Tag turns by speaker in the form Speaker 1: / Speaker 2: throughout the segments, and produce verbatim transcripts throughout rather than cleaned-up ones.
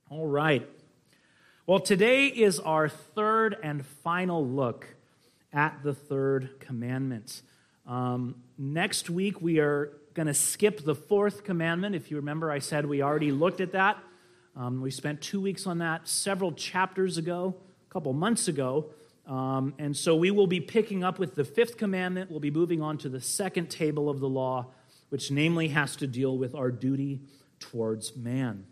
Speaker 1: All right. Well, today is our third and final look at the third commandment. Um, next week, we are going to skip the fourth commandment. If you remember, I said we already looked at that. Um, we spent two weeks on that several chapters ago, a couple months ago. Um, and so we will be picking up with the fifth commandment. We'll be moving on to the second table of the law, which namely has to deal with our duty towards man.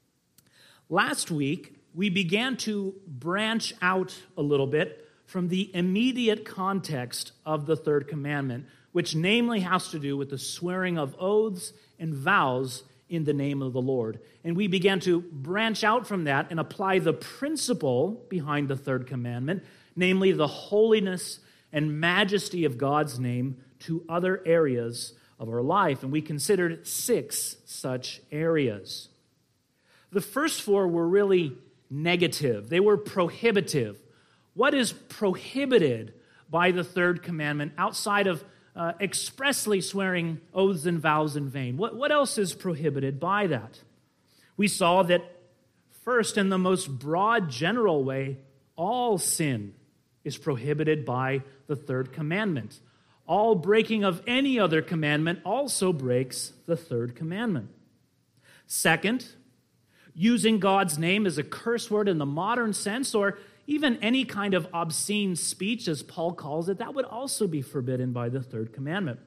Speaker 1: Last week, we began to branch out a little bit from the immediate context of the third commandment, which namely has to do with the swearing of oaths and vows in the name of the Lord. And we began to branch out from that and apply the principle behind the third commandment, namely the holiness and majesty of God's name, to other areas of our life. And we considered six such areas. The first four were really negative. They were prohibitive. What is prohibited by the third commandment outside of uh, expressly swearing oaths and vows in vain? What, what else is prohibited by that? We saw that first, in the most broad general way, all sin is prohibited by the third commandment. All breaking of any other commandment also breaks the third commandment. Second, using God's name as a curse word in the modern sense, or even any kind of obscene speech, as Paul calls it, that would also be forbidden by the third commandment.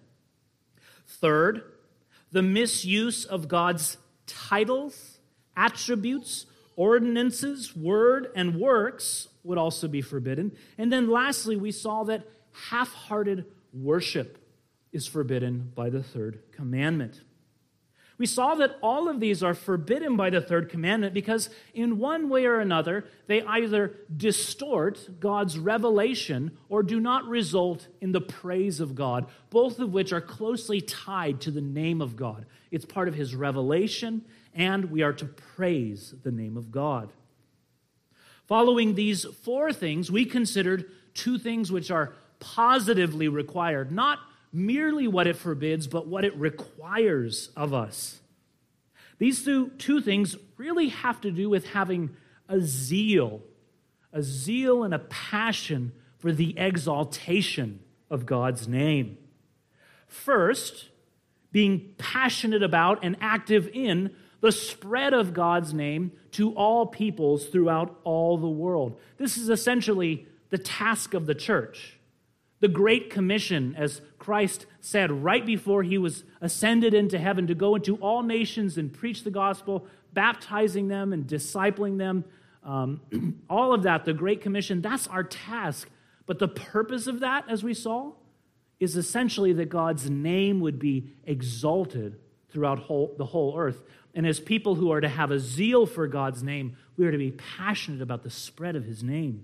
Speaker 1: Third, the misuse of God's titles, attributes, ordinances, word, and works would also be forbidden. And then lastly, we saw that half-hearted worship is forbidden by the third commandment. We saw that all of these are forbidden by the third commandment because in one way or another, they either distort God's revelation or do not result in the praise of God, both of which are closely tied to the name of God. It's part of his revelation, and we are to praise the name of God. Following these four things, we considered two things which are positively required, not merely what it forbids, but what it requires of us. These two, two things really have to do with having a zeal, a zeal and a passion for the exaltation of God's name. First, being passionate about and active in the spread of God's name to all peoples throughout all the world. This is essentially the task of the church. The Great Commission, as Christ said right before he was ascended into heaven, to go into all nations and preach the gospel, baptizing them and discipling them, um, all of that, the Great Commission, that's our task. But the purpose of that, as we saw, is essentially that God's name would be exalted throughout whole, the whole earth. And as people who are to have a zeal for God's name, we are to be passionate about the spread of his name.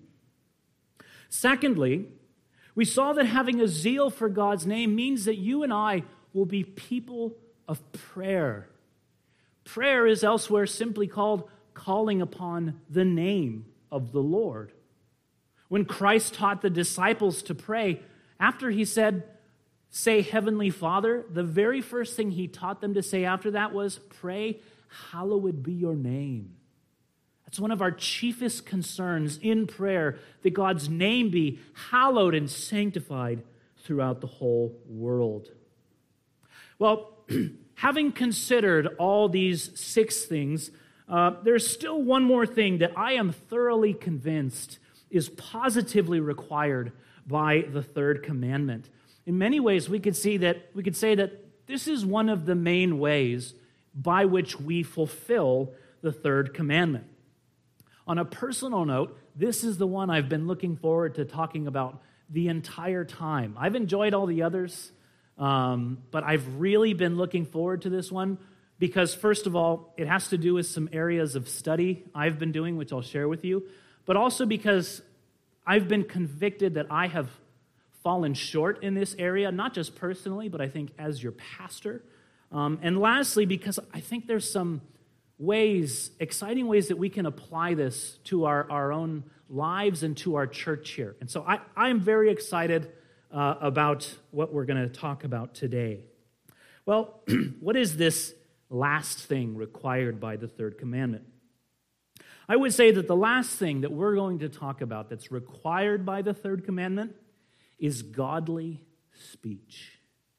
Speaker 1: Secondly, we saw that having a zeal for God's name means that you and I will be people of prayer. Prayer is elsewhere simply called calling upon the name of the Lord. When Christ taught the disciples to pray, after he said, say, Heavenly Father, the very first thing he taught them to say after that was, pray, hallowed be your name. That's one of our chiefest concerns in prayer, that God's name be hallowed and sanctified throughout the whole world. Well, having considered all these six things, uh, there's still one more thing that I am thoroughly convinced is positively required by the third commandment. In many ways, we could see that we could say that this is one of the main ways by which we fulfill the third commandment. On a personal note, this is the one I've been looking forward to talking about the entire time. I've enjoyed all the others, um, but I've really been looking forward to this one because, first of all, it has to do with some areas of study I've been doing, which I'll share with you, but also because I've been convicted that I have fallen short in this area, not just personally, but I think as your pastor. Um, and lastly, because I think there's some ways, exciting ways that we can apply this to our, our own lives and to our church here. And so I, I'm very excited uh, about what we're going to talk about today. Well, what is this last thing required by the third commandment? I would say that the last thing that we're going to talk about that's required by the third commandment is godly speech.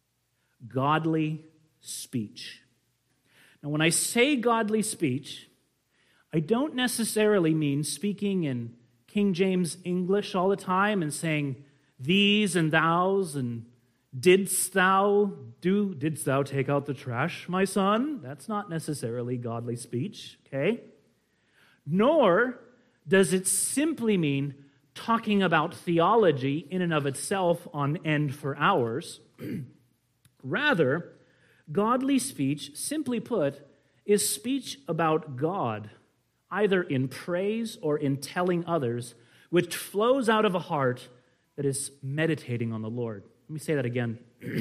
Speaker 1: Godly speech. Now, when I say godly speech, I don't necessarily mean speaking in King James English all the time and saying these and thous and didst thou do, didst thou take out the trash, my son? That's not necessarily godly speech, okay? Nor does it simply mean talking about theology in and of itself on end for hours. Rather, godly speech, simply put, is speech about God, either in praise or in telling others, which flows out of a heart that is meditating on the Lord. Let me say that again.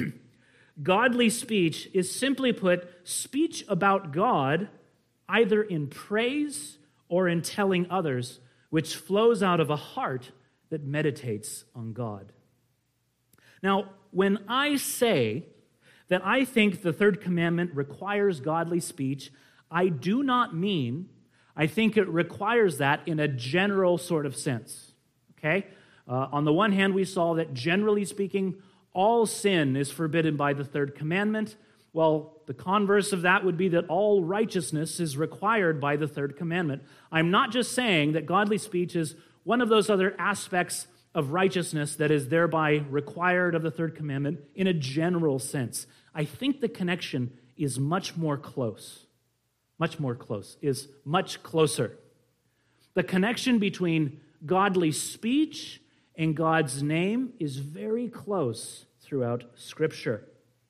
Speaker 1: Godly speech is simply put, speech about God, either in praise or in telling others, which flows out of a heart that meditates on God. Now, when I say that I think the third commandment requires godly speech, I do not mean I think it requires that in a general sort of sense, okay? Uh, on the one hand, we saw that generally speaking, all sin is forbidden by the third commandment. Well, the converse of that would be that all righteousness is required by the third commandment. I'm not just saying that godly speech is one of those other aspects of righteousness that is thereby required of the third commandment in a general sense. I think the connection is much more close. Much more close, is much closer. The connection between godly speech and God's name is very close throughout Scripture.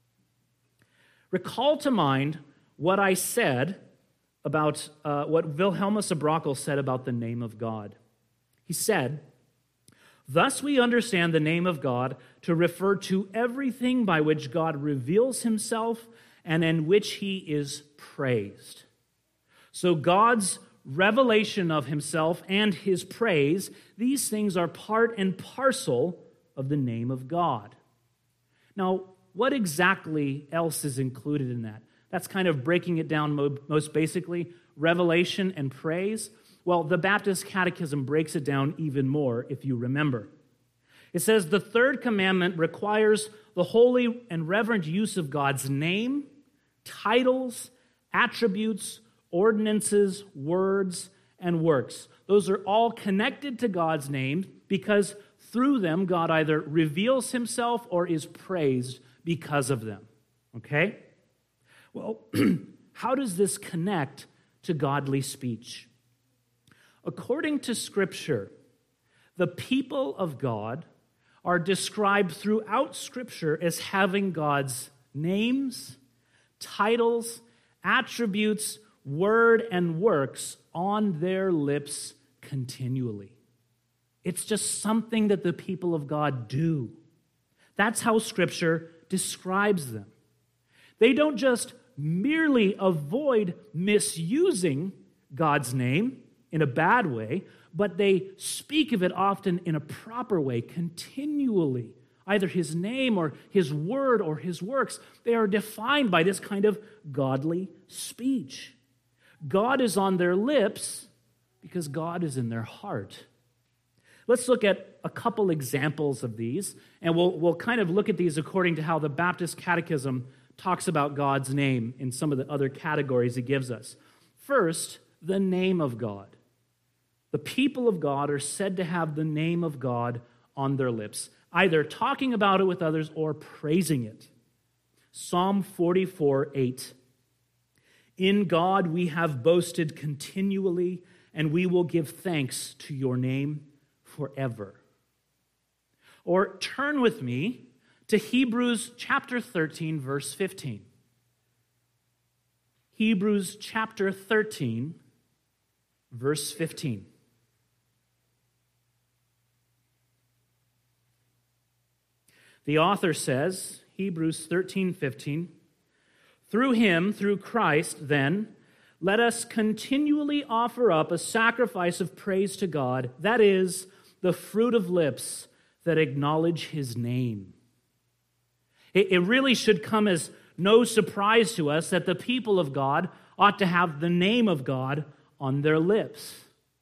Speaker 1: Recall to mind what I said about, uh, what Wilhelmus à Brakel said about the name of God. He said, "Thus we understand the name of God to refer to everything by which God reveals himself and in which he is praised." So God's revelation of himself and his praise, these things are part and parcel of the name of God. Now, what exactly else is included in that? That's kind of breaking it down most basically, revelation and praise. Well, the Baptist Catechism breaks it down even more, if you remember. It says, the third commandment requires the holy and reverent use of God's name, titles, attributes, ordinances, words, and works. Those are all connected to God's name because through them, God either reveals himself or is praised because of them. Okay? Well, how does this connect to godly speech? According to Scripture, the people of God are described throughout Scripture as having God's names, titles, attributes, word, and works on their lips continually. It's just something that the people of God do. That's how Scripture describes them. They don't just merely avoid misusing God's name in a bad way, but they speak of it often in a proper way, continually. Either his name or his word or his works, they are defined by this kind of godly speech. God is on their lips because God is in their heart. Let's look at a couple examples of these, and we'll, we'll kind of look at these according to how the Baptist Catechism talks about God's name in some of the other categories it gives us. First, the name of God. The people of God are said to have the name of God on their lips, either talking about it with others or praising it. Psalm forty-four eight. In God we have boasted continually, and we will give thanks to your name forever. Or turn with me to Hebrews chapter thirteen, verse fifteen. Hebrews chapter thirteen, verse fifteen. The author says, Hebrews thirteen fifteen, through him, through Christ, then, let us continually offer up a sacrifice of praise to God, that is, the fruit of lips that acknowledge his name. It, it really should come as no surprise to us that the people of God ought to have the name of God on their lips.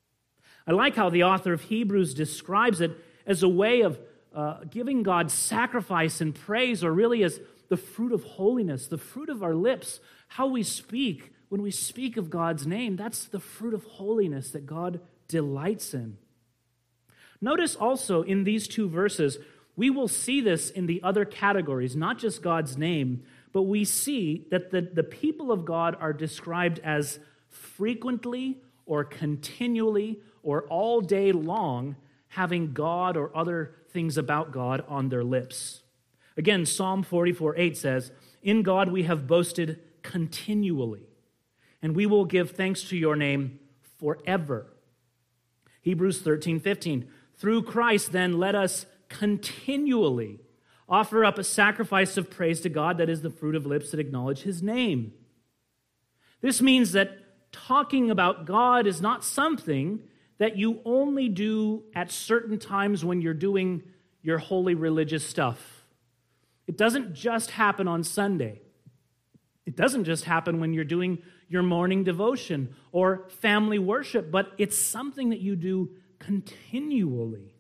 Speaker 1: I like how the author of Hebrews describes it as a way of uh, giving God sacrifice and praise, or really as the fruit of holiness, the fruit of our lips, how we speak. When we speak of God's name, that's the fruit of holiness that God delights in. Notice also in these two verses, we will see this in the other categories, not just God's name, but we see that the, the people of God are described as frequently or continually or all day long having God or other things about God on their lips. Again, Psalm forty-four eight says, "In God we have boasted continually, and we will give thanks to your name forever." Hebrews thirteen fifteen, "Through Christ then let us continually offer up a sacrifice of praise to God, that is the fruit of lips that acknowledge his name." This means that talking about God is not something that you only do at certain times when you're doing your holy religious stuff. It doesn't just happen on Sunday. It doesn't just happen when you're doing your morning devotion or family worship, but it's something that you do continually.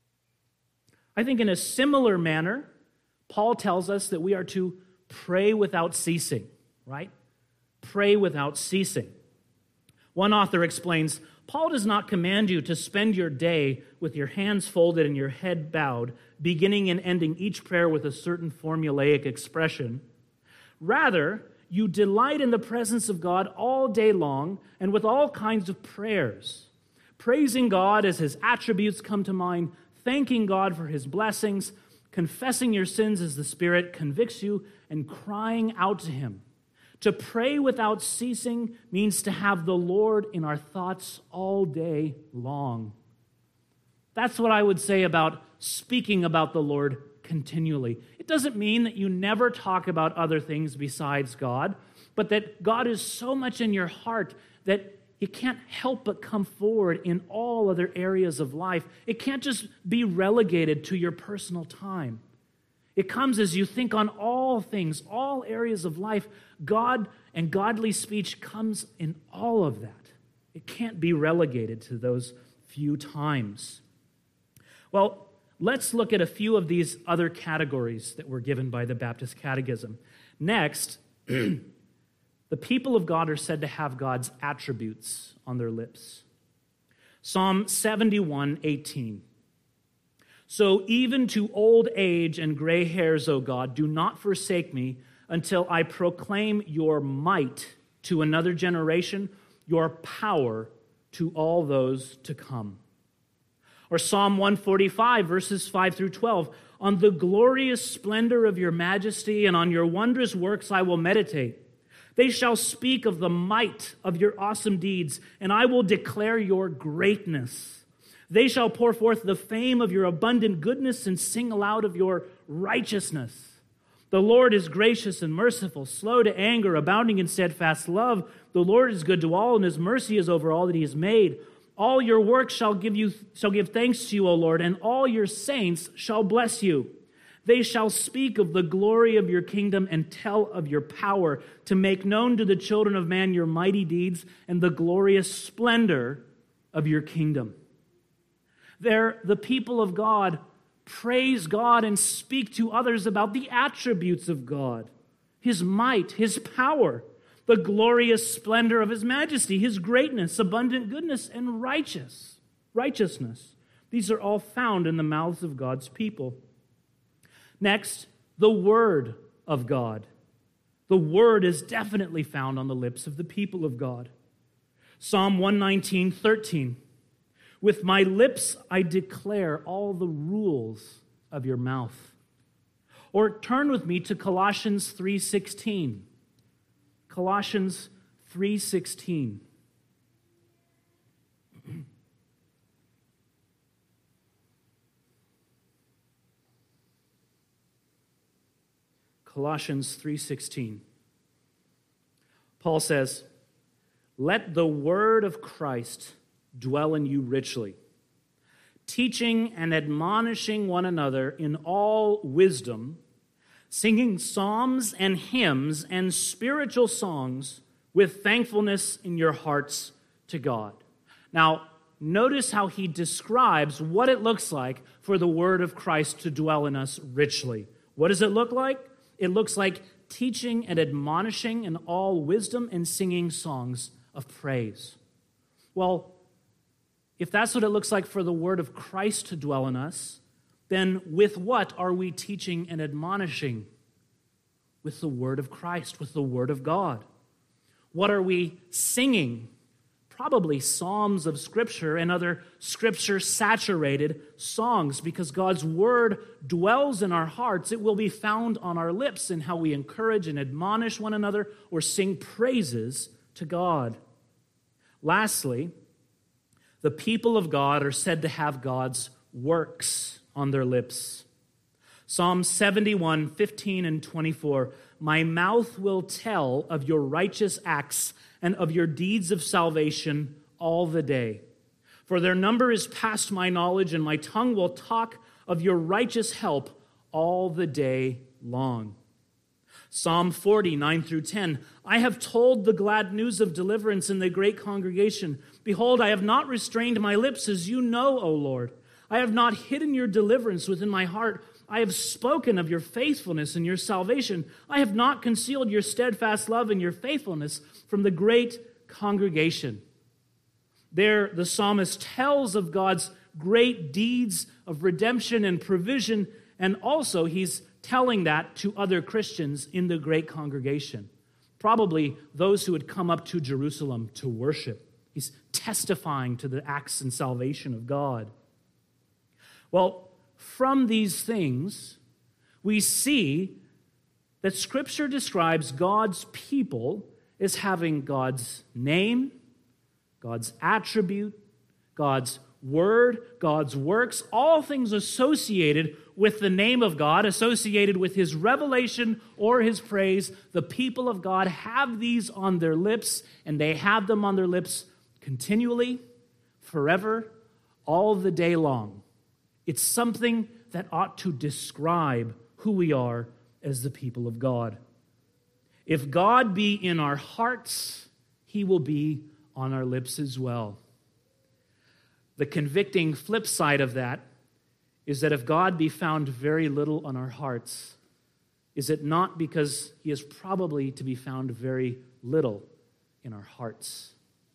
Speaker 1: I think in a similar manner, Paul tells us that we are to pray without ceasing, right? Pray without ceasing. One author explains, Paul does not command you to spend your day with your hands folded and your head bowed, beginning and ending each prayer with a certain formulaic expression. Rather, you delight in the presence of God all day long and with all kinds of prayers, praising God as his attributes come to mind, thanking God for his blessings, confessing your sins as the Spirit convicts you, and crying out to him. To pray without ceasing means to have the Lord in our thoughts all day long. That's what I would say about speaking about the Lord continually. It doesn't mean that you never talk about other things besides God, but that God is so much in your heart that you can't help but come forward in all other areas of life. It can't just be relegated to your personal time. It comes as you think on all things, all areas of life. God and godly speech comes in all of that. It can't be relegated to those few times. Well, let's look at a few of these other categories that were given by the Baptist Catechism. Next, the people of God are said to have God's attributes on their lips. Psalm seventy-one eighteen. So even to old age and gray hairs, O God, do not forsake me until I proclaim your might to another generation, your power to all those to come. Or Psalm one forty-five, verses five through twelve. On the glorious splendor of your majesty and on your wondrous works I will meditate. They shall speak of the might of your awesome deeds, and I will declare your greatness. They shall pour forth the fame of your abundant goodness and sing aloud of your righteousness. The Lord is gracious and merciful, slow to anger, abounding in steadfast love. The Lord is good to all, and his mercy is over all that he has made. All your works shall give you shall give thanks to you, O Lord, and all your saints shall bless you. They shall speak of the glory of your kingdom and tell of your power, to make known to the children of man your mighty deeds and the glorious splendor of your kingdom. There, the people of God praise God and speak to others about the attributes of God, his might, his power, the glorious splendor of his majesty, his greatness, abundant goodness, and righteous righteousness. These are all found in the mouths of God's people. Next, the word of God. The word is definitely found on the lips of the people of God. Psalm one nineteen thirteen. With my lips I declare all the rules of your mouth. Or turn with me to Colossians three sixteen. Colossians three sixteen. Colossians three sixteen. Paul says, "Let the word of Christ dwell in you richly, teaching and admonishing one another in all wisdom, singing psalms and hymns and spiritual songs with thankfulness in your hearts to God." Now, notice how he describes what it looks like for the word of Christ to dwell in us richly. What does it look like? It looks like teaching and admonishing in all wisdom and singing songs of praise. Well, if that's what it looks like for the word of Christ to dwell in us, then with what are we teaching and admonishing? With the word of Christ, with the word of God. What are we singing? Probably psalms of Scripture and other Scripture-saturated songs, because God's word dwells in our hearts. It will be found on our lips in how we encourage and admonish one another or sing praises to God. Lastly, the people of God are said to have God's works on their lips. Psalm seventy-one, fifteen and twenty-four, "My mouth will tell of your righteous acts and of your deeds of salvation all the day. For their number is past my knowledge, and my tongue will talk of your righteous help all the day long." Psalm forty, nine through ten, "I have told the glad news of deliverance in the great congregation. Behold, I have not restrained my lips, as you know, O Lord. I have not hidden your deliverance within my heart. I have spoken of your faithfulness and your salvation. I have not concealed your steadfast love and your faithfulness from the great congregation." There, the psalmist tells of God's great deeds of redemption and provision, and also he's telling that to other Christians in the great congregation, probably those who had come up to Jerusalem to worship. He's testifying to the acts and salvation of God. Well, from these things, we see that Scripture describes God's people as having God's name, God's attribute, God's word, God's works, all things associated with the name of God, associated with his revelation or his praise. The people of God have these on their lips, and they have them on their lips continually, forever, all the day long. It's something that ought to describe who we are as the people of God. If God be in our hearts, he will be on our lips as well. The convicting flip side of that is that if God be found very little on our hearts, is it not because he is probably to be found very little in our hearts?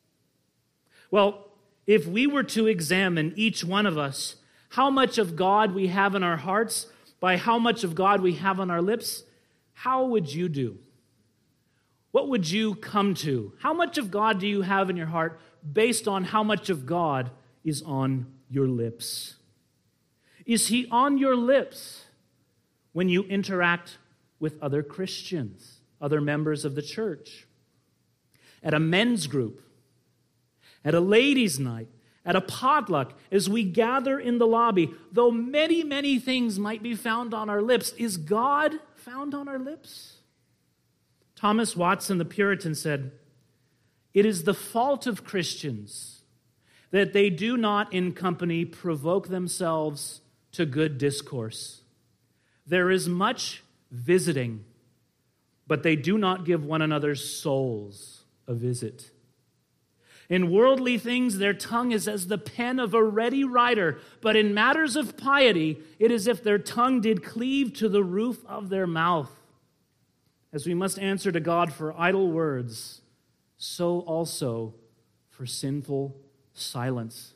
Speaker 1: Well, if we were to examine each one of us, how much of God we have in our hearts by how much of God we have on our lips, how would you do? What would you come to? How much of God do you have in your heart based on how much of God is on your lips? Is he on your lips when you interact with other Christians, other members of the church, at a men's group, at a ladies' night, at a potluck, as we gather in the lobby? Though many, many things might be found on our lips, is God found on our lips? Thomas Watson, the Puritan, said, "It is the fault of Christians that they do not in company provoke themselves to good discourse. There is much visiting, but they do not give one another's souls a visit. In worldly things, their tongue is as the pen of a ready writer, but in matters of piety, it is as if their tongue did cleave to the roof of their mouth. As we must answer to God for idle words, so also for sinful silence."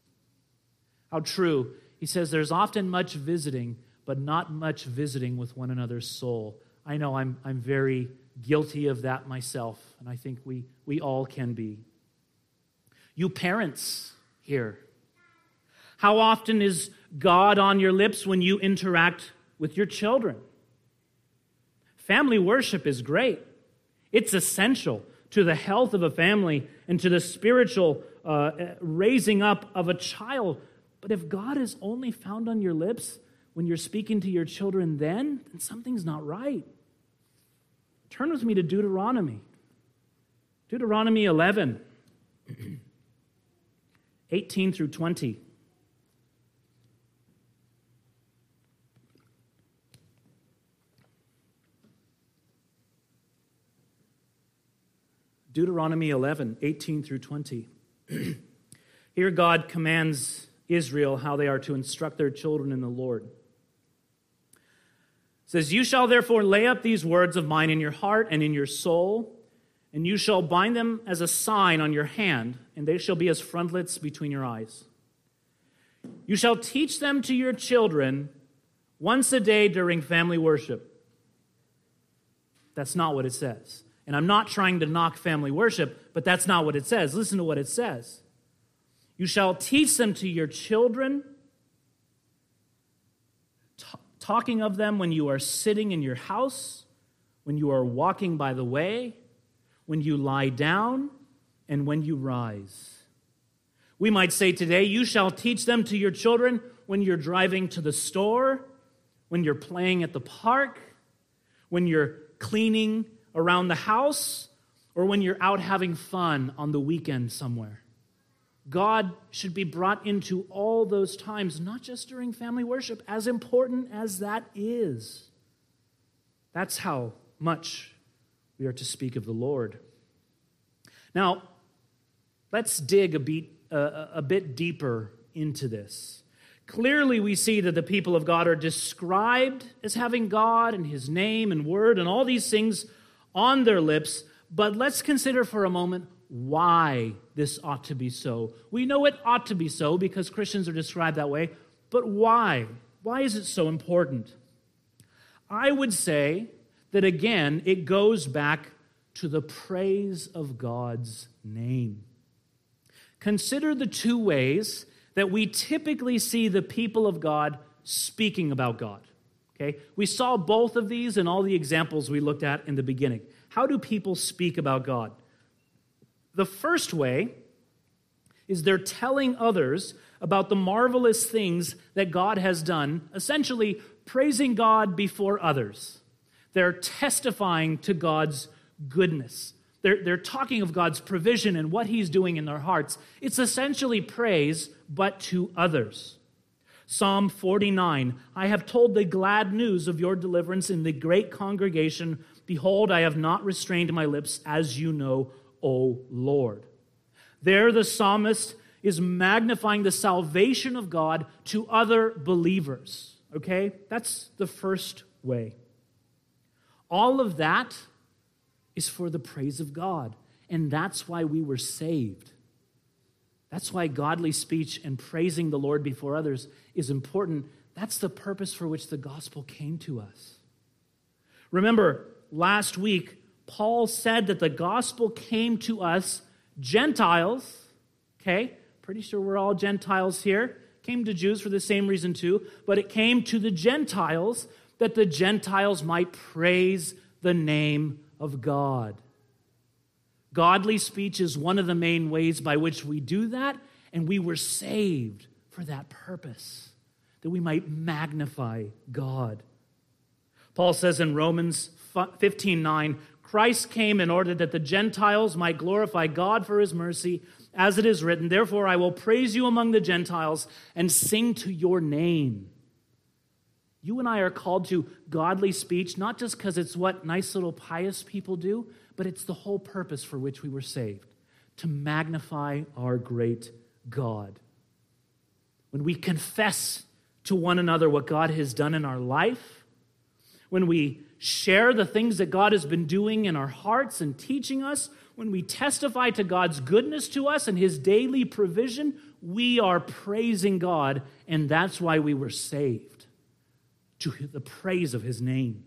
Speaker 1: How true. He says there's often much visiting, but not much visiting with one another's soul. I know I'm, I'm very guilty of that myself, and I think we, we all can be. You parents here, how often is God on your lips when you interact with your children? Family worship is great. It's essential to the health of a family and to the spiritual uh, raising up of a child. But if God is only found on your lips when you're speaking to your children then, then something's not right. Turn with me to Deuteronomy. Deuteronomy eleven, eighteen through twenty. Deuteronomy eleven, eighteen through twenty. Here God commands Israel how they are to instruct their children in the Lord. It says, "You shall therefore lay up these words of mine in your heart and in your soul, and you shall bind them as a sign on your hand, and they shall be as frontlets between your eyes. You shall teach them to your children once a day during family worship." That's not what it says. And I'm not trying to knock family worship, but that's not what it says. Listen to what it says. "You shall teach them to your children, t- talking of them when you are sitting in your house, when you are walking by the way, when you lie down, and when you rise." We might say today, you shall teach them to your children when you're driving to the store, when you're playing at the park, when you're cleaning around the house, or when you're out having fun on the weekend somewhere. God should be brought into all those times, not just during family worship, as important as that is. That's how much we are to speak of the Lord. Now, let's dig a bit, uh, a bit deeper into this. Clearly, we see that the people of God are described as having God and His name and word and all these things on their lips, but let's consider for a moment why this ought to be so. We know it ought to be so because Christians are described that way, but why? Why is it so important? I would say that, again, it goes back to the praise of God's name. Consider the two ways that we typically see the people of God speaking about God. Okay? We saw both of these in all the examples we looked at in the beginning. How do people speak about God? The first way is they're telling others about the marvelous things that God has done, essentially praising God before others. They're testifying to God's goodness. They're, they're talking of God's provision and what He's doing in their hearts. It's essentially praise, but to others. Psalm forty-nine, "I have told the glad news of your deliverance in the great congregation. Behold, I have not restrained my lips, as you know, O Lord." There the psalmist is magnifying the salvation of God to other believers. Okay? That's the first way. All of that is for the praise of God. And that's why we were saved. That's why godly speech and praising the Lord before others is important. That's the purpose for which the gospel came to us. Remember, last week, Paul said that the gospel came to us, Gentiles, okay? Pretty sure we're all Gentiles here. Came to Jews for the same reason too, but it came to the Gentiles that the Gentiles might praise the name of God. Godly speech is one of the main ways by which we do that, and we were saved for that purpose, that we might magnify God. Paul says in Romans fifteen nine, "Christ came in order that the Gentiles might glorify God for His mercy, as it is written, therefore I will praise you among the Gentiles and sing to your name." You and I are called to godly speech, not just because it's what nice little pious people do, but it's the whole purpose for which we were saved, to magnify our great God. When we confess to one another what God has done in our life, when we share the things that God has been doing in our hearts and teaching us, when we testify to God's goodness to us and His daily provision, we are praising God, and that's why we were saved, to the praise of His name.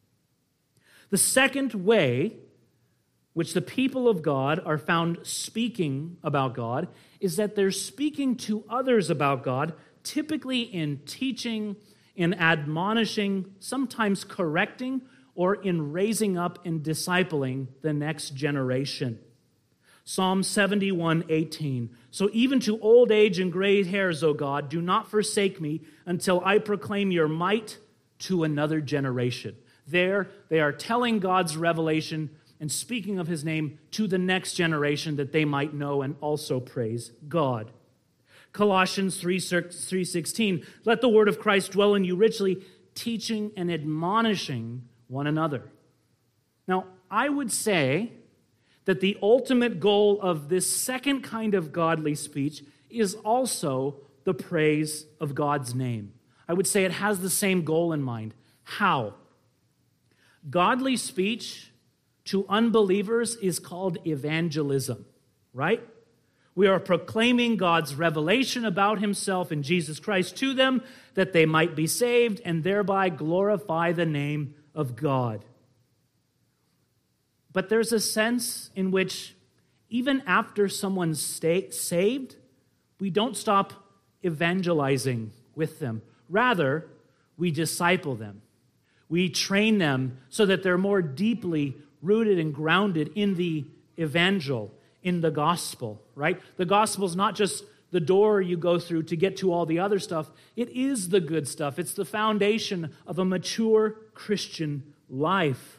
Speaker 1: The second way which the people of God are found speaking about God is that they're speaking to others about God, typically in teaching, in admonishing, sometimes correcting, or in raising up and discipling the next generation. Psalm seventy-one eighteen, "So even to old age and gray hairs, O God, do not forsake me until I proclaim your might to another generation." There, they are telling God's revelation and speaking of His name to the next generation that they might know and also praise God. Colossians three sixteen, "Let the word of Christ dwell in you richly, teaching and admonishing one another." Now, I would say that the ultimate goal of this second kind of godly speech is also the praise of God's name. I would say it has the same goal in mind. How? Godly speech to unbelievers is called evangelism, right? We are proclaiming God's revelation about himself in Jesus Christ to them that they might be saved and thereby glorify the name of God. But there's a sense in which even after someone's stay, saved, we don't stop evangelizing with them. Rather, we disciple them. We train them so that they're more deeply rooted and grounded in the evangel, in the gospel, right? The gospel is not just the door you go through to get to all the other stuff. It is the good stuff. It's the foundation of a mature Christian life.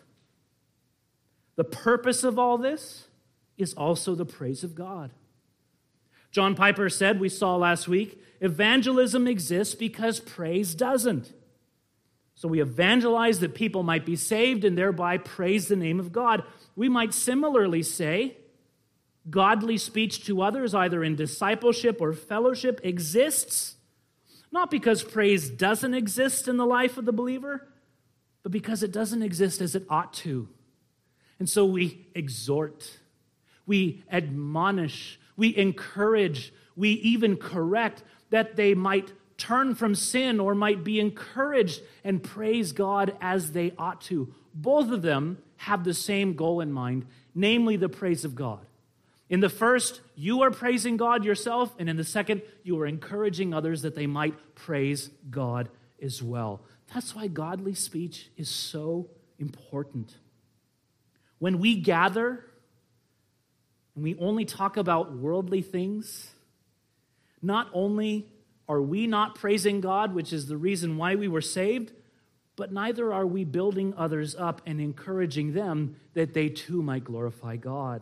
Speaker 1: The purpose of all this is also the praise of God. John Piper said, we saw last week, evangelism exists because praise doesn't. So we evangelize that people might be saved and thereby praise the name of God. We might similarly say, godly speech to others, either in discipleship or fellowship, exists, not because praise doesn't exist in the life of the believer, but because it doesn't exist as it ought to. And so we exhort, we admonish, we encourage, we even correct that they might turn from sin or might be encouraged and praise God as they ought to. Both of them have the same goal in mind, namely the praise of God. In the first, you are praising God yourself, and in the second, you are encouraging others that they might praise God as well. That's why godly speech is so important. When we gather and we only talk about worldly things, not only are we not praising God, which is the reason why we were saved, but neither are we building others up and encouraging them that they too might glorify God.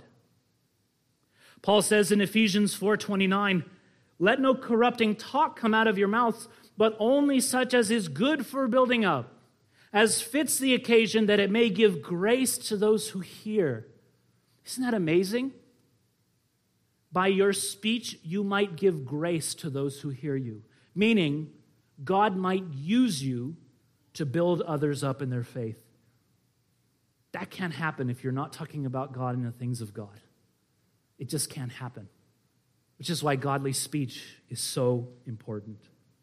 Speaker 1: Paul says in Ephesians four twenty-nine, let no corrupting talk come out of your mouths, but only such as is good for building up, as fits the occasion, that it may give grace to those who hear. Isn't that amazing? By your speech, you might give grace to those who hear you, meaning God might use you to build others up in their faith. That can't happen if you're not talking about God and the things of God. It just can't happen, which is why godly speech is so important.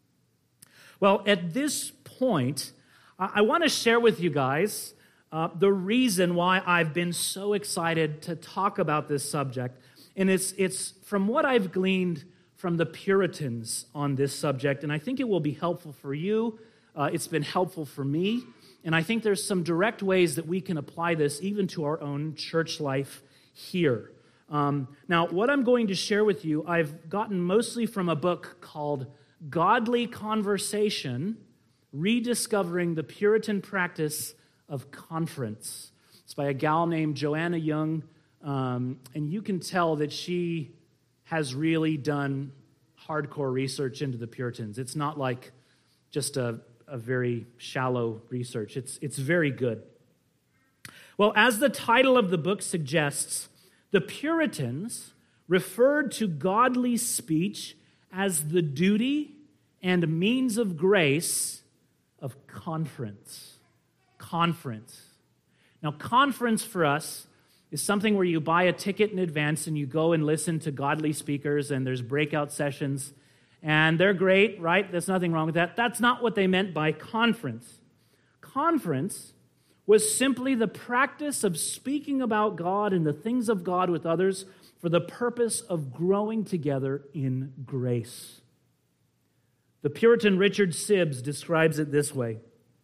Speaker 1: Well, at this point, I want to share with you guys uh, the reason why I've been so excited to talk about this subject. And it's, it's from what I've gleaned from the Puritans on this subject, and I think it will be helpful for you. Uh, it's been helpful for me, and I think there's some direct ways that we can apply this even to our own church life here. Um, now, what I'm going to share with you, I've gotten mostly from a book called Godly Conversation, Rediscovering the Puritan Practice of Conference. It's by a gal named Joanna Young, um, and you can tell that she has really done hardcore research into the Puritans. It's not like just a, a very shallow research. It's, it's very good. Well, as the title of the book suggests, the Puritans referred to godly speech as the duty and means of grace of conference. Conference. Now, conference for us is something where you buy a ticket in advance and you go and listen to godly speakers, and there's breakout sessions, and they're great, right? There's nothing wrong with that. That's not what they meant by conference. Conference was simply the practice of speaking about God and the things of God with others for the purpose of growing together in grace. The Puritan Richard Sibbes describes it this way.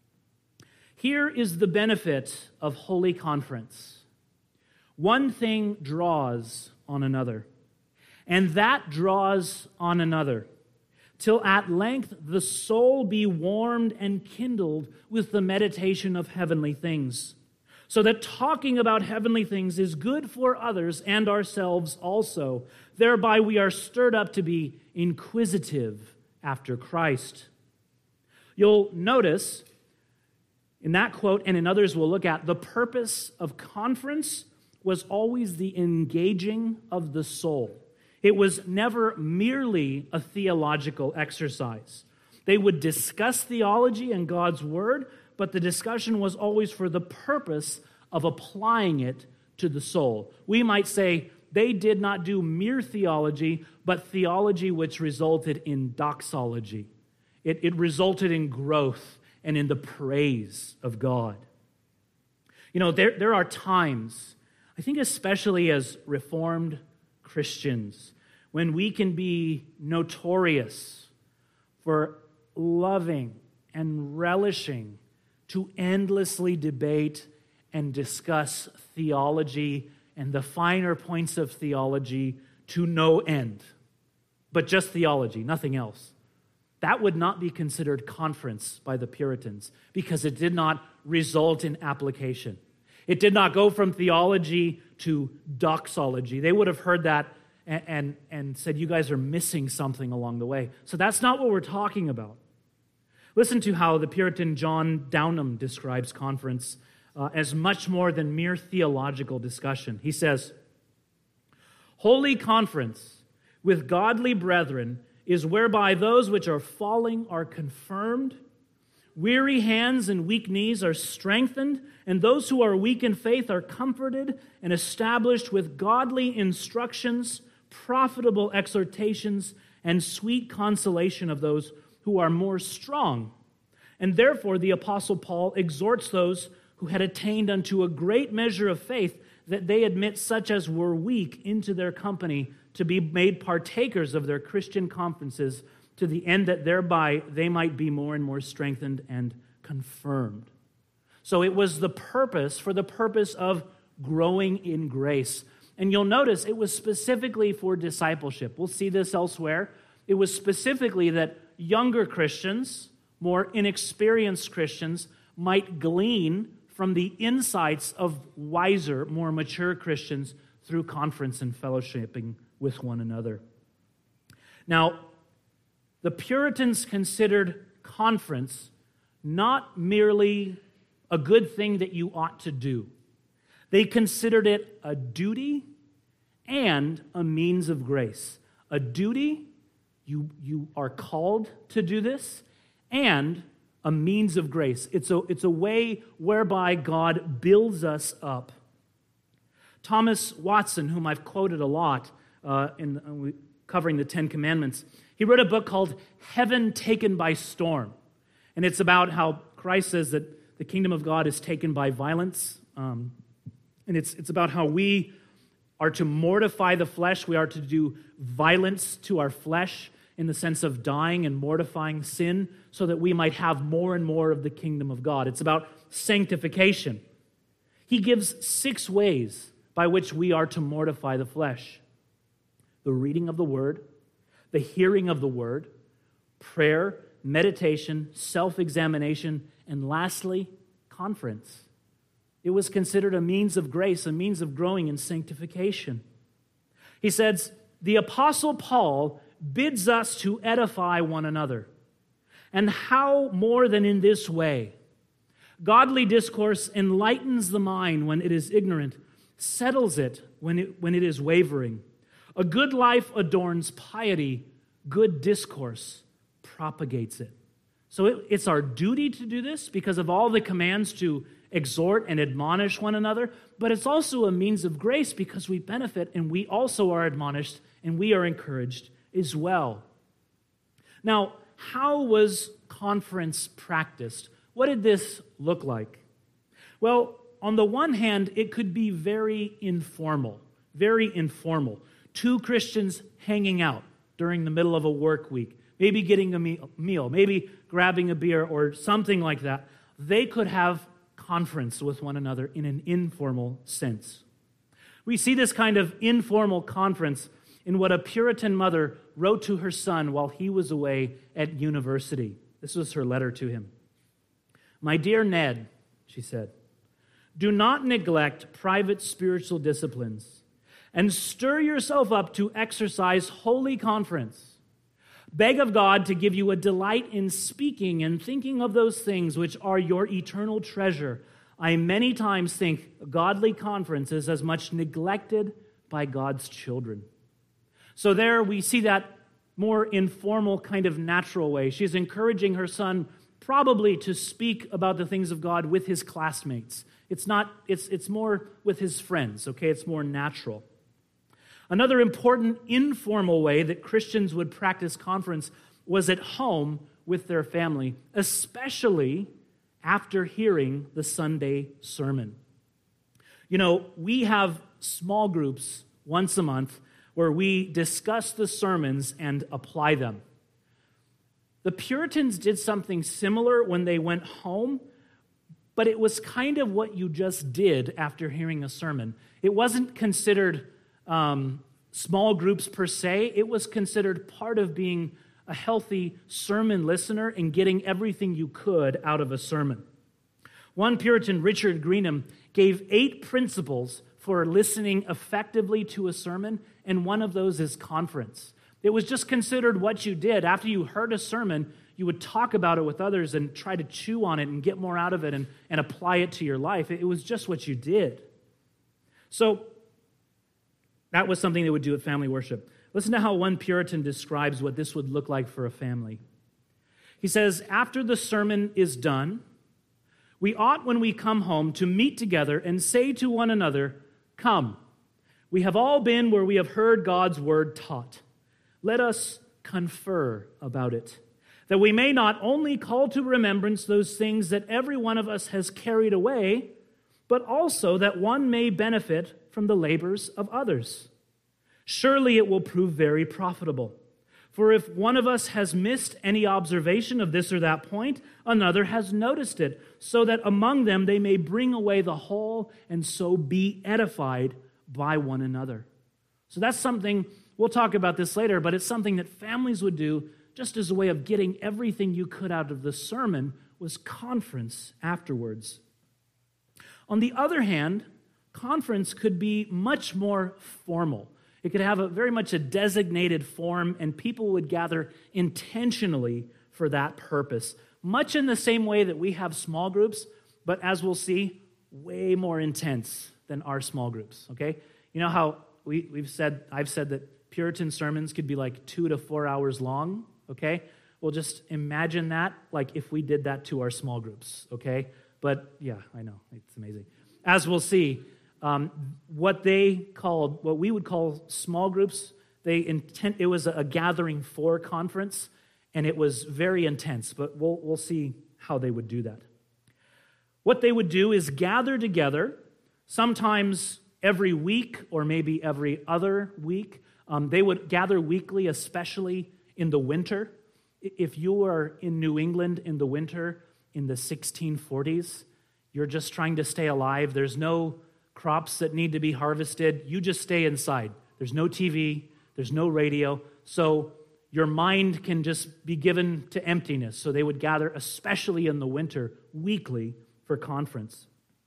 Speaker 1: Here is the benefit of holy conference. One thing draws on another, and that draws on another, till at length the soul be warmed and kindled with the meditation of heavenly things, so that talking about heavenly things is good for others and ourselves also. Thereby we are stirred up to be inquisitive after Christ. You'll notice in that quote, and in others we'll look at, the purpose of conference was always the engaging of the soul. It was never merely a theological exercise. They would discuss theology and God's word, but the discussion was always for the purpose of applying it to the soul. We might say they did not do mere theology, but theology which resulted in doxology. It, it resulted in growth and in the praise of God. You know, there, there are times, I think especially as Reformed Christians, when we can be notorious for loving and relishing to endlessly debate and discuss theology and the finer points of theology to no end, but just theology, nothing else. That would not be considered conference by the Puritans because it did not result in application. It did not go from theology to doxology. They would have heard that and, and, and said, you guys are missing something along the way. So that's not what we're talking about. Listen to how the Puritan John Downham describes conference uh, as much more than mere theological discussion. He says, holy conference with godly brethren is whereby those which are falling are confirmed, weary hands and weak knees are strengthened, and those who are weak in faith are comforted and established with godly instructions, profitable exhortations, and sweet consolation of those who are more strong. And therefore the Apostle Paul exhorts those who had attained unto a great measure of faith that they admit such as were weak into their company to be made partakers of their Christian conferences, to the end that thereby they might be more and more strengthened and confirmed. So it was the purpose, for the purpose of growing in grace. And you'll notice it was specifically for discipleship. We'll see this elsewhere. It was specifically that younger Christians, more inexperienced Christians, might glean from the insights of wiser, more mature Christians through conference and fellowshipping with one another. Now, the Puritans considered conference not merely a good thing that you ought to do. They considered it a duty and a means of grace. A duty, you, you are called to do this, and a means of grace. It's a, it's a way whereby God builds us up. Thomas Watson, whom I've quoted a lot uh, in uh, covering the Ten Commandments, he wrote a book called Heaven Taken by Storm. And it's about how Christ says that the kingdom of God is taken by violence. Um, and it's, it's about how we are to mortify the flesh. We are to do violence to our flesh in the sense of dying and mortifying sin so that we might have more and more of the kingdom of God. It's about sanctification. He gives six ways by which we are to mortify the flesh: the reading of the word, the hearing of the word, prayer, meditation, self-examination, and lastly, conference. It was considered a means of grace, a means of growing in sanctification. He says, the Apostle Paul bids us to edify one another. And how more than in this way? Godly discourse enlightens the mind when it is ignorant, settles it when it, when it is wavering. A good life adorns piety, good discourse propagates it. So it, it's our duty to do this because of all the commands to exhort and admonish one another, but it's also a means of grace because we benefit and we also are admonished and we are encouraged as well. Now, how was conference practiced? What did this look like? Well, on the one hand, it could be very informal, very informal. Two Christians hanging out during the middle of a work week, maybe getting a meal, maybe grabbing a beer or something like that. They could have conference with one another in an informal sense. We see this kind of informal conference in what a Puritan mother wrote to her son while he was away at university. This was her letter to him. "My dear Ned," she said, "do not neglect private spiritual disciplines and stir yourself up to exercise holy conference. Beg of God to give you a delight in speaking and thinking of those things which are your eternal treasure. I many times think godly conference is as much neglected by God's children." So there we see that more informal kind of natural way. She's encouraging her son probably to speak about the things of God with his classmates. It's not, it's, it's more with his friends, okay? It's more natural. Another important informal way that Christians would practice conference was at home with their family, especially after hearing the Sunday sermon. You know, we have small groups once a month where we discuss the sermons and apply them. The Puritans did something similar when they went home, but it was kind of what you just did after hearing a sermon. It wasn't considered um, small groups per se. It was considered part of being a healthy sermon listener and getting everything you could out of a sermon. One Puritan, Richard Greenham, gave eight principles for listening effectively to a sermon, and one of those is conference. It was just considered what you did. After you heard a sermon, you would talk about it with others and try to chew on it and get more out of it and, and apply it to your life. It was just what you did. So that was something they would do at family worship. Listen to how one Puritan describes what this would look like for a family. He says, after the sermon is done, we ought, when we come home, to meet together and say to one another, come, we have all been where we have heard God's word taught. Let us confer about it, that we may not only call to remembrance those things that every one of us has carried away, but also that one may benefit from the labors of others. Surely it will prove very profitable. For if one of us has missed any observation of this or that point, another has noticed it, so that among them they may bring away the whole and so be edified by one another. So that's something, we'll talk about this later, but it's something that families would do just as a way of getting everything you could out of the sermon was conference afterwards. On the other hand, conference could be much more formal. It could have a very much a designated form, and people would gather intentionally for that purpose. Much in the same way that we have small groups, but as we'll see, way more intense than our small groups, okay? You know how we, we've said, I've said that Puritan sermons could be like two to four hours long, okay? Well, just imagine that, like if we did that to our small groups, okay? But yeah, I know, it's amazing. As we'll see, Um, what they called, what we would call small groups, they intent, it was a gathering for conference, and it was very intense, but we'll, we'll see how they would do that. What they would do is gather together, sometimes every week or maybe every other week. Um, they would gather weekly, especially in the winter. If you were in New England in the winter in the sixteen forties, you're just trying to stay alive. There's no crops that need to be harvested. You just stay inside. There's no T V. There's no radio. So your mind can just be given to emptiness. So they would gather, especially in the winter, weekly for conference.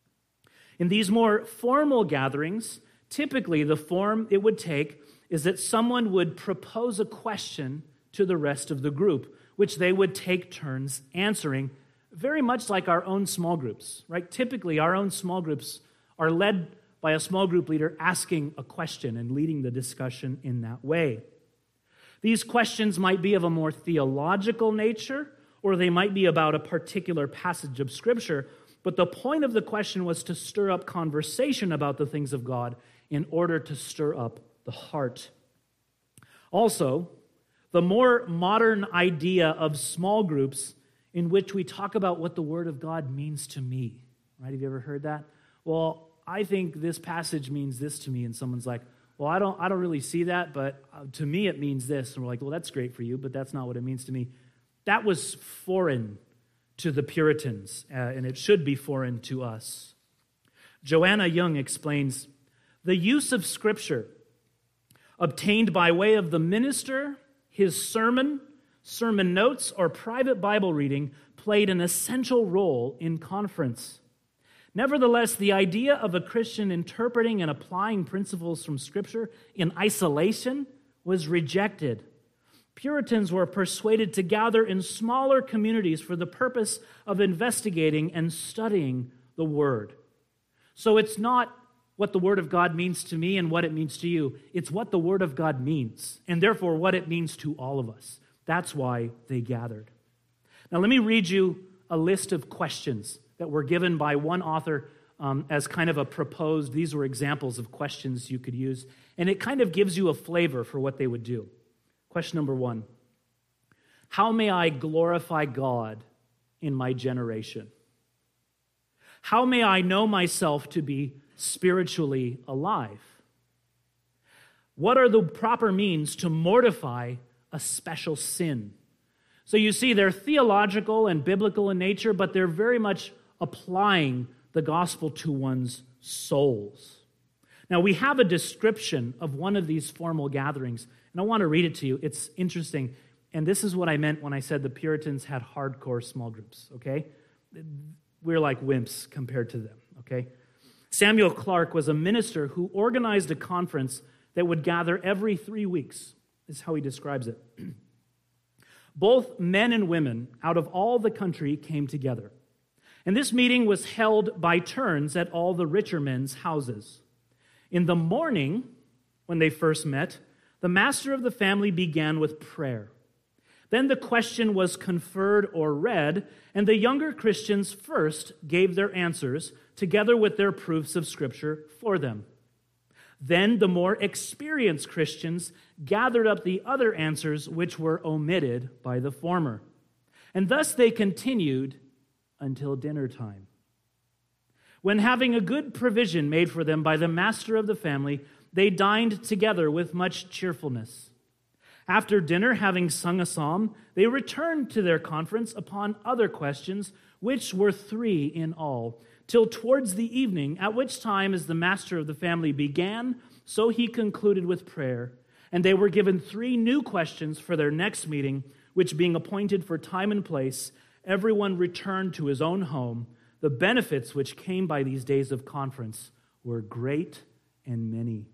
Speaker 1: In these more formal gatherings, typically the form it would take is that someone would propose a question to the rest of the group, which they would take turns answering, very much like our own small groups, right? Typically, our own small groups are led by a small group leader asking a question and leading the discussion in that way. These questions might be of a more theological nature, or they might be about a particular passage of Scripture, but the point of the question was to stir up conversation about the things of God in order to stir up the heart. Also, the more modern idea of small groups in which we talk about what the Word of God means to me, right? Have you ever heard that? Well, I think this passage means this to me, and someone's like, well, I don't I don't really see that, but to me it means this. And we're like, well, that's great for you, but that's not what it means to me. That was foreign to the Puritans, uh, and it should be foreign to us. Joanna Young explains, the use of Scripture obtained by way of the minister, his sermon, sermon notes, or private Bible reading played an essential role in conference. Nevertheless, the idea of a Christian interpreting and applying principles from Scripture in isolation was rejected. Puritans were persuaded to gather in smaller communities for the purpose of investigating and studying the Word. So it's not what the Word of God means to me and what it means to you. It's what the Word of God means, and therefore what it means to all of us. That's why they gathered. Now let me read you a list of questions that were given by one author um, as kind of a proposed, these were examples of questions you could use, and it kind of gives you a flavor for what they would do. Question number one, how may I glorify God in my generation? How may I know myself to be spiritually alive? What are the proper means to mortify a special sin? So you see, they're theological and biblical in nature, but they're very much applying the gospel to one's souls. Now, we have a description of one of these formal gatherings, and I want to read it to you. It's interesting, and this is what I meant when I said the Puritans had hardcore small groups, okay? We're like wimps compared to them, okay? Samuel Clarke was a minister who organized a conference that would gather every three weeks. This is how he describes it. Both men and women out of all the country came together. And this meeting was held by turns at all the richer men's houses. In the morning, when they first met, the master of the family began with prayer. Then the question was conferred or read, and the younger Christians first gave their answers, together with their proofs of Scripture for them. Then the more experienced Christians gathered up the other answers which were omitted by the former. And thus they continued until dinner time. When having a good provision made for them by the master of the family, they dined together with much cheerfulness. After dinner, having sung a psalm, they returned to their conference upon other questions, which were three in all, till towards the evening, at which time, as the master of the family began, so he concluded with prayer. And they were given three new questions for their next meeting, which being appointed for time and place, everyone returned to his own home. The benefits which came by these days of conference were great and many.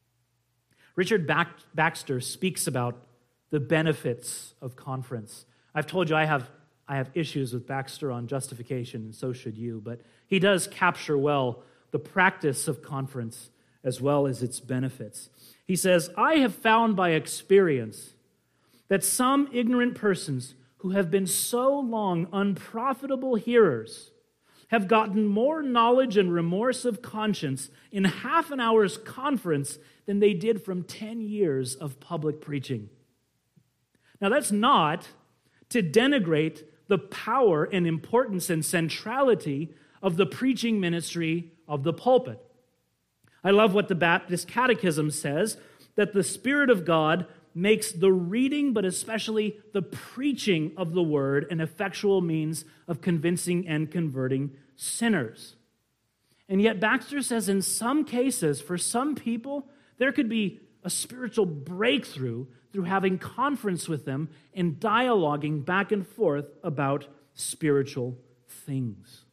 Speaker 1: Richard Baxter speaks about the benefits of conference. I've told you I have I have issues with Baxter on justification, and so should you, but he does capture well the practice of conference as well as its benefits. He says, I have found by experience that some ignorant persons who have been so long unprofitable hearers have gotten more knowledge and remorse of conscience in half an hour's conference than they did from ten years of public preaching. Now, that's not to denigrate the power and importance and centrality of the preaching ministry of the pulpit. I love what the Baptist Catechism says, that the Spirit of God makes the reading, but especially the preaching of the word, an effectual means of convincing and converting sinners. And yet Baxter says in some cases, for some people, there could be a spiritual breakthrough through having conference with them and dialoguing back and forth about spiritual things.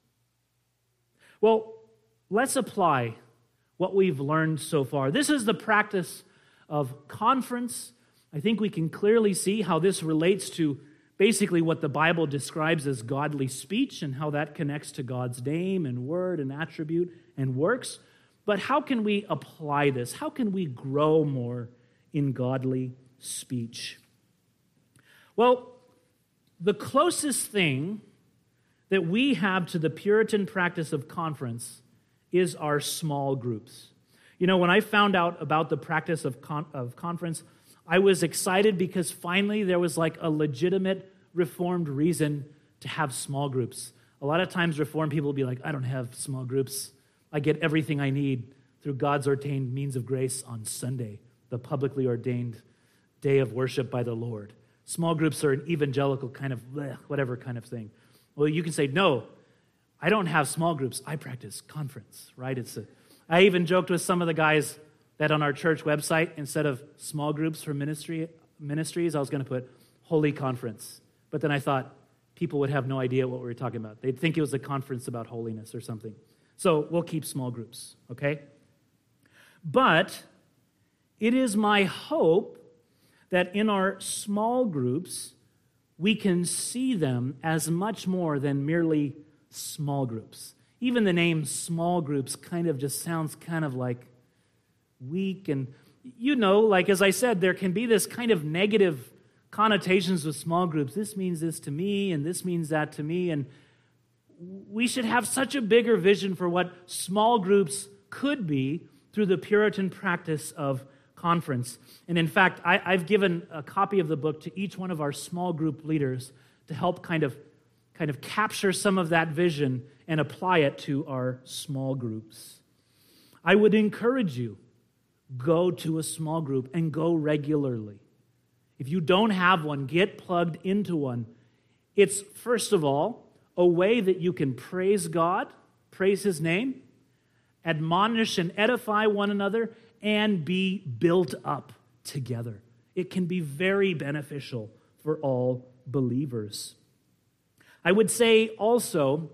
Speaker 1: Well, let's apply what we've learned so far. This is the practice of conference. I think we can clearly see how this relates to basically what the Bible describes as godly speech and how that connects to God's name and word and attribute and works. But how can we apply this? How can we grow more in godly speech? Well, the closest thing that we have to the Puritan practice of conference is our small groups. You know, when I found out about the practice of, con- of conference, I was excited because finally there was like a legitimate Reformed reason to have small groups. A lot of times Reformed people will be like, I don't have small groups. I get everything I need through God's ordained means of grace on Sunday, the publicly ordained day of worship by the Lord. Small groups are an evangelical kind of bleh, whatever kind of thing. Well, you can say, no, I don't have small groups. I practice conference, right? It's a, I even joked with some of the guys that on our church website, instead of small groups for ministry ministries, I was going to put holy conference. But then I thought people would have no idea what we were talking about. They'd think it was a conference about holiness or something. So we'll keep small groups, okay? But it is my hope that in our small groups, we can see them as much more than merely small groups. Even the name small groups kind of just sounds kind of like weak. And, you know, like as I said, there can be this kind of negative connotations with small groups. This means this to me, and this means that to me. And we should have such a bigger vision for what small groups could be through the Puritan practice of conference. And in fact, I, I've given a copy of the book to each one of our small group leaders to help kind of, kind of capture some of that vision and apply it to our small groups. I would encourage you, go to a small group and go regularly. If you don't have one, get plugged into one. It's, first of all, a way that you can praise God, praise His name, admonish and edify one another, and be built up together. It can be very beneficial for all believers. I would say also,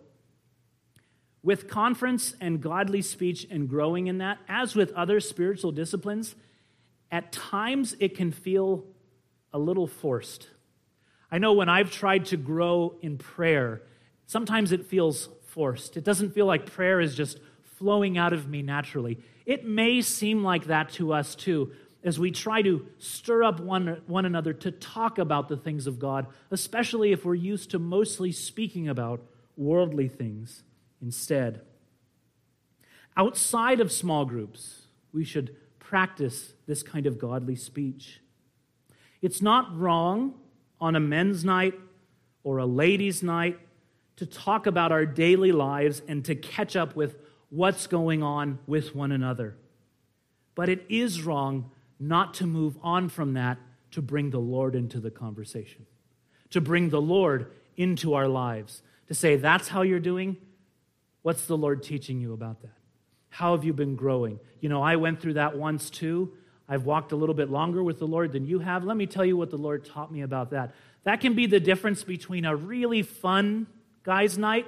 Speaker 1: with conference and godly speech and growing in that, as with other spiritual disciplines, at times it can feel a little forced. I know when I've tried to grow in prayer, sometimes it feels forced. It doesn't feel like prayer is just flowing out of me naturally. It may seem like that to us too, as we try to stir up one, one another to talk about the things of God, especially if we're used to mostly speaking about worldly things instead. Outside of small groups, we should practice this kind of godly speech. It's not wrong on a men's night or a ladies' night to talk about our daily lives and to catch up with what's going on with one another. But it is wrong not to move on from that to bring the Lord into the conversation, to bring the Lord into our lives, to say, that's how you're doing? What's the Lord teaching you about that? How have you been growing? You know, I went through that once too. I've walked a little bit longer with the Lord than you have. Let me tell you what the Lord taught me about that. That can be the difference between a really fun guys' night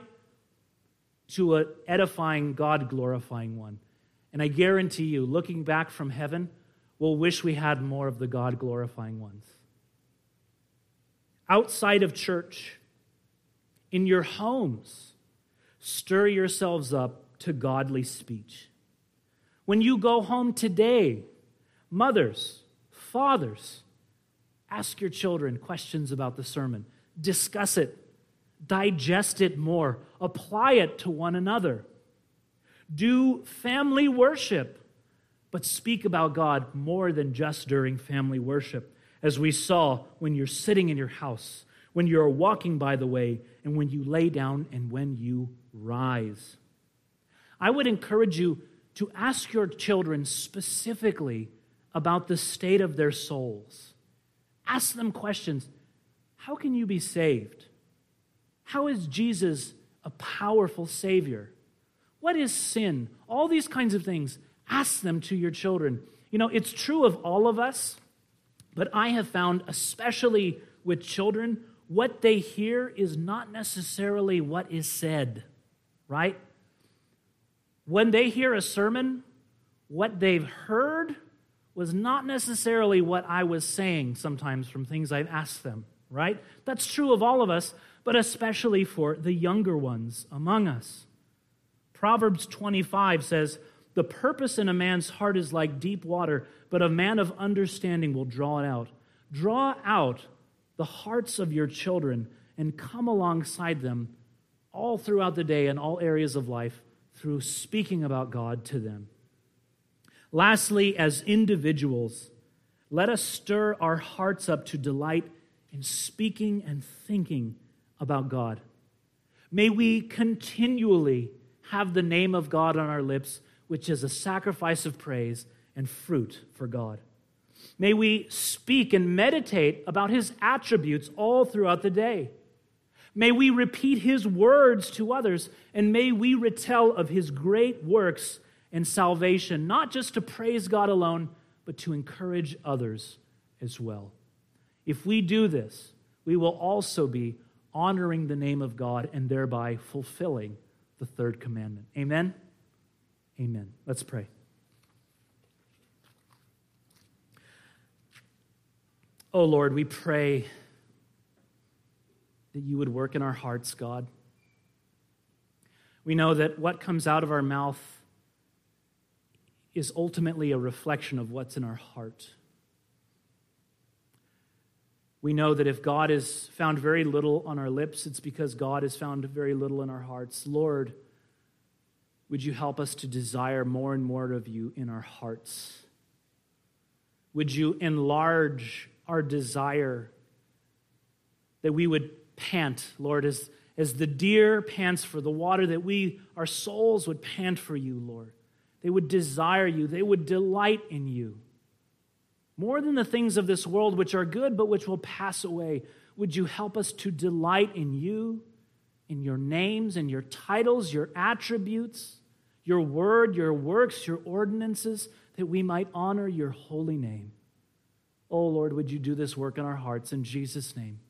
Speaker 1: to an edifying, God-glorifying one. And I guarantee you, looking back from heaven, we'll wish we had more of the God-glorifying ones. Outside of church, in your homes, stir yourselves up to godly speech. When you go home today, mothers, fathers, ask your children questions about the sermon. Discuss it. Digest it more. Apply it to one another. Do family worship, but speak about God more than just during family worship, as we saw when you're sitting in your house, when you're walking by the way, and when you lay down and when you rise. I would encourage you to ask your children specifically about the state of their souls. Ask them questions. How can you be saved? How is Jesus a powerful Savior? What is sin? All these kinds of things. Ask them to your children. You know, it's true of all of us, but I have found, especially with children, what they hear is not necessarily what is said, right? When they hear a sermon, what they've heard was not necessarily what I was saying sometimes from things I've asked them, right? That's true of all of us, but especially for the younger ones among us. Proverbs twenty-five says, "The purpose in a man's heart is like deep water, but a man of understanding will draw it out." Draw out the hearts of your children and come alongside them all throughout the day in all areas of life through speaking about God to them. Lastly, as individuals, let us stir our hearts up to delight in speaking and thinking about God. May we continually have the name of God on our lips, which is a sacrifice of praise and fruit for God. May we speak and meditate about His attributes all throughout the day. May we repeat His words to others, and may we retell of His great works and salvation, not just to praise God alone, but to encourage others as well. If we do this, we will also be honoring the name of God and thereby fulfilling the third commandment. Amen? Amen. Let's pray. Oh Lord, we pray that you would work in our hearts, God. We know that what comes out of our mouth is ultimately a reflection of what's in our heart. We know that if God is found very little on our lips, it's because God is found very little in our hearts. Lord, would you help us to desire more and more of you in our hearts? Would you enlarge our desire that we would pant, Lord, as, as the deer pants for the water, that we, our souls would pant for you, Lord. They would desire you. They would delight in you. More than the things of this world, which are good, but which will pass away. Would you help us to delight in you, in your names, in your titles, your attributes, your word, your works, your ordinances, that we might honor your holy name. Oh, Lord, would you do this work in our hearts in Jesus' name.